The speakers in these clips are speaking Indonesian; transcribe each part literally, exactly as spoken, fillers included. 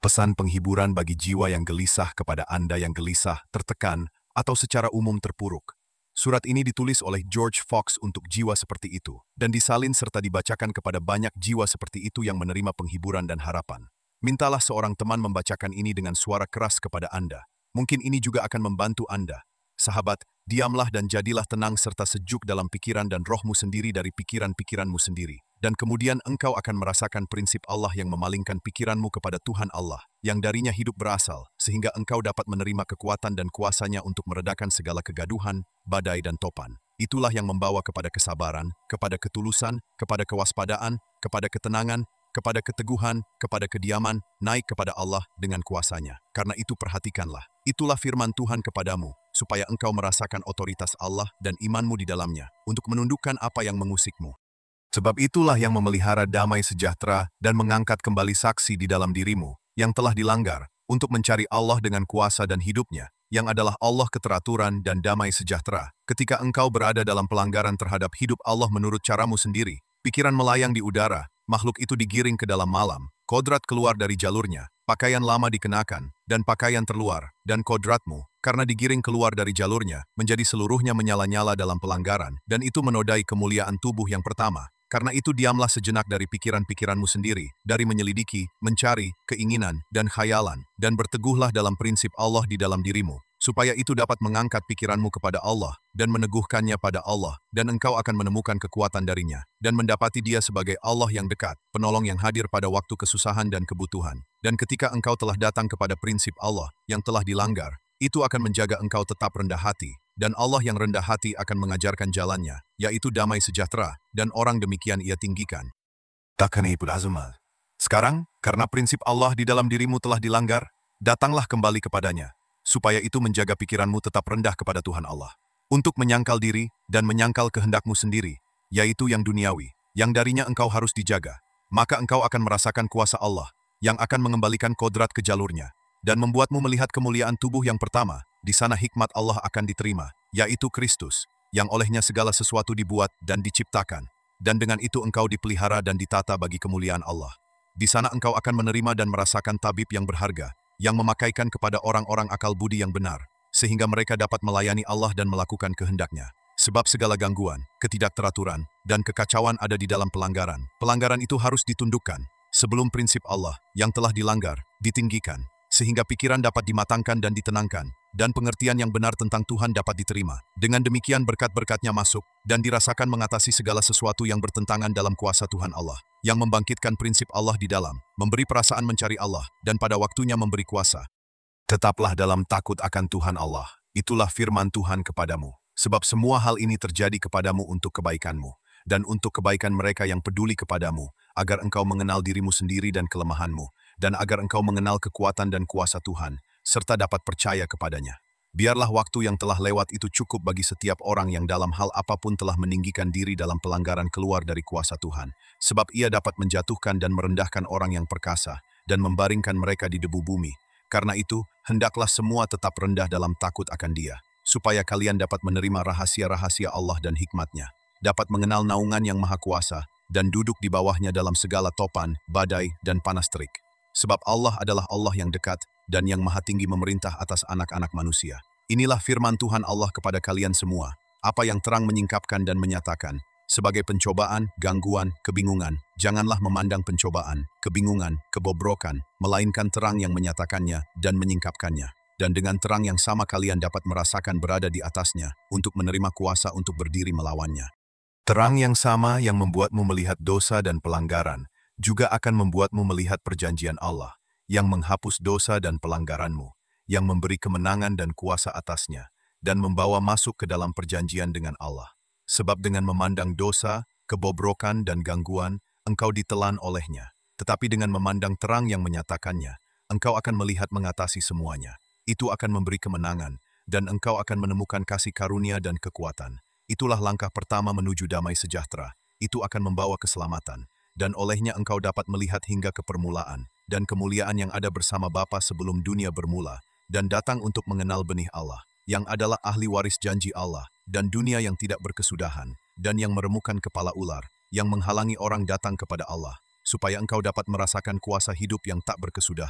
Pesan penghiburan bagi jiwa yang gelisah kepada Anda yang gelisah, tertekan, atau secara umum terpuruk. Surat ini ditulis oleh George Fox untuk jiwa seperti itu, dan disalin serta dibacakan kepada banyak jiwa seperti itu yang menerima penghiburan dan harapan. Mintalah seorang teman membacakan ini dengan suara keras kepada Anda. Mungkin ini juga akan membantu Anda. Sahabat, diamlah dan jadilah tenang serta sejuk dalam pikiran dan rohmu sendiri dari pikiran-pikiranmu sendiri. Dan kemudian engkau akan merasakan prinsip Allah yang memalingkan pikiranmu kepada Tuhan Allah, yang darinya hidup berasal, sehingga engkau dapat menerima kekuatan dan kuasanya untuk meredakan segala kegaduhan, badai dan topan. Itulah yang membawa kepada kesabaran, kepada ketulusan, kepada kewaspadaan, kepada ketenangan, kepada keteguhan, kepada kediaman, naik kepada Allah dengan kuasanya. Karena itu perhatikanlah. Itulah firman Tuhan kepadamu, supaya engkau merasakan otoritas Allah dan imanmu di dalamnya, untuk menundukkan apa yang mengusikmu. Sebab itulah yang memelihara damai sejahtera dan mengangkat kembali saksi di dalam dirimu, yang telah dilanggar, untuk mencari Allah dengan kuasa dan hidupnya, yang adalah Allah keteraturan dan damai sejahtera. Ketika engkau berada dalam pelanggaran terhadap hidup Allah menurut caramu sendiri, pikiran melayang di udara, makhluk itu digiring ke dalam malam, kodrat keluar dari jalurnya, pakaian lama dikenakan, dan pakaian terluar, dan kodratmu, karena digiring keluar dari jalurnya, menjadi seluruhnya menyala-nyala dalam pelanggaran, dan itu menodai kemuliaan tubuh yang pertama. Karena itu diamlah sejenak dari pikiran-pikiranmu sendiri, dari menyelidiki, mencari, keinginan, dan khayalan, dan berteguhlah dalam prinsip Allah di dalam dirimu, supaya itu dapat mengangkat pikiranmu kepada Allah, dan meneguhkannya pada Allah, dan engkau akan menemukan kekuatan darinya, dan mendapati dia sebagai Allah yang dekat, penolong yang hadir pada waktu kesusahan dan kebutuhan. Dan ketika engkau telah datang kepada prinsip Allah, yang telah dilanggar, itu akan menjaga engkau tetap rendah hati, dan Allah yang rendah hati akan mengajarkan jalannya, yaitu damai sejahtera, dan orang demikian ia tinggikan. Takkan ibul azumal. Sekarang, karena prinsip Allah di dalam dirimu telah dilanggar, datanglah kembali kepadanya, supaya itu menjaga pikiranmu tetap rendah kepada Tuhan Allah. Untuk menyangkal diri, dan menyangkal kehendakmu sendiri, yaitu yang duniawi, yang darinya engkau harus dijaga, maka engkau akan merasakan kuasa Allah, yang akan mengembalikan kodrat ke jalurnya, dan membuatmu melihat kemuliaan tubuh yang pertama. Di sana hikmat Allah akan diterima, yaitu Kristus, yang olehnya segala sesuatu dibuat dan diciptakan, dan dengan itu engkau dipelihara dan ditata bagi kemuliaan Allah. Di sana engkau akan menerima dan merasakan tabib yang berharga, yang memakaikan kepada orang-orang akal budi yang benar, sehingga mereka dapat melayani Allah dan melakukan kehendaknya. Sebab segala gangguan, ketidakteraturan, dan kekacauan ada di dalam pelanggaran. Pelanggaran itu harus ditundukkan, sebelum prinsip Allah, yang telah dilanggar, ditinggikan, sehingga pikiran dapat dimatangkan dan ditenangkan, dan pengertian yang benar tentang Tuhan dapat diterima. Dengan demikian berkat-berkatnya masuk, dan dirasakan mengatasi segala sesuatu yang bertentangan dalam kuasa Tuhan Allah, yang membangkitkan prinsip Allah di dalam, memberi perasaan mencari Allah, dan pada waktunya memberi kuasa. Tetaplah dalam takut akan Tuhan Allah, itulah firman Tuhan kepadamu, sebab semua hal ini terjadi kepadamu untuk kebaikanmu, dan untuk kebaikan mereka yang peduli kepadamu, agar engkau mengenal dirimu sendiri dan kelemahanmu, dan agar engkau mengenal kekuatan dan kuasa Tuhan, serta dapat percaya kepadanya. Biarlah waktu yang telah lewat itu cukup bagi setiap orang yang dalam hal apapun telah meninggikan diri dalam pelanggaran keluar dari kuasa Tuhan, sebab ia dapat menjatuhkan dan merendahkan orang yang perkasa, dan membaringkan mereka di debu bumi. Karena itu, hendaklah semua tetap rendah dalam takut akan Dia, supaya kalian dapat menerima rahasia-rahasia Allah dan hikmatnya, dapat mengenal naungan yang maha kuasa, dan duduk di bawahnya dalam segala topan, badai, dan panas terik. Sebab Allah adalah Allah yang dekat, dan yang maha tinggi memerintah atas anak-anak manusia. Inilah firman Tuhan Allah kepada kalian semua, apa yang terang menyingkapkan dan menyatakan, sebagai pencobaan, gangguan, kebingungan, janganlah memandang pencobaan, kebingungan, kebobrokan, melainkan terang yang menyatakannya dan menyingkapkannya. Dan dengan terang yang sama kalian dapat merasakan berada di atasnya, untuk menerima kuasa untuk berdiri melawannya. Terang yang sama yang membuatmu melihat dosa dan pelanggaran, juga akan membuatmu melihat perjanjian Allah, yang menghapus dosa dan pelanggaranmu, yang memberi kemenangan dan kuasa atasnya, dan membawa masuk ke dalam perjanjian dengan Allah. Sebab dengan memandang dosa, kebobrokan dan gangguan, engkau ditelan olehnya. Tetapi dengan memandang terang yang menyatakannya, engkau akan melihat mengatasi semuanya. Itu akan memberi kemenangan, dan engkau akan menemukan kasih karunia dan kekuatan. Itulah langkah pertama menuju damai sejahtera. Itu akan membawa keselamatan. Dan olehnya engkau dapat melihat hingga ke permulaan, dan kemuliaan yang ada bersama Bapa sebelum dunia bermula, dan datang untuk mengenal benih Allah, yang adalah ahli waris janji Allah, dan dunia yang tidak berkesudahan, dan yang meremukkan kepala ular, yang menghalangi orang datang kepada Allah, supaya engkau dapat merasakan kuasa hidup yang tak berkesudahan,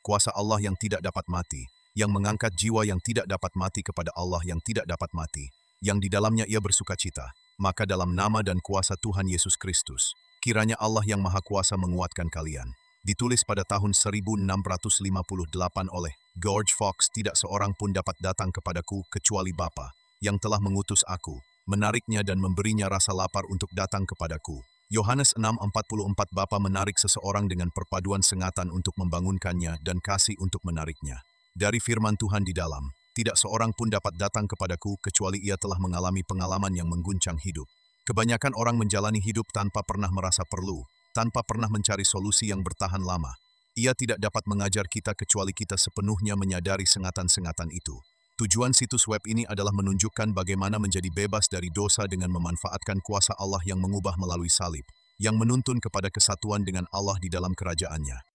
kuasa Allah yang tidak dapat mati, yang mengangkat jiwa yang tidak dapat mati kepada Allah yang tidak dapat mati, yang di dalamnya ia bersukacita. Maka dalam nama dan kuasa Tuhan Yesus Kristus, kiranya Allah yang Maha Kuasa menguatkan kalian. Ditulis pada tahun seribu enam ratus lima puluh delapan oleh George Fox, tidak seorang pun dapat datang kepadaku kecuali Bapa yang telah mengutus aku, menariknya dan memberinya rasa lapar untuk datang kepadaku. Yohanes enam empat puluh empat. Bapa menarik seseorang dengan perpaduan sengatan untuk membangunkannya dan kasih untuk menariknya. Dari firman Tuhan di dalam, tidak seorang pun dapat datang kepadaku kecuali ia telah mengalami pengalaman yang mengguncang hidup. Kebanyakan orang menjalani hidup tanpa pernah merasa perlu, tanpa pernah mencari solusi yang bertahan lama. Ia tidak dapat mengajar kita kecuali kita sepenuhnya menyadari sengatan-sengatan itu. Tujuan situs web ini adalah menunjukkan bagaimana menjadi bebas dari dosa dengan memanfaatkan kuasa Allah yang mengubah melalui salib, yang menuntun kepada kesatuan dengan Allah di dalam kerajaannya.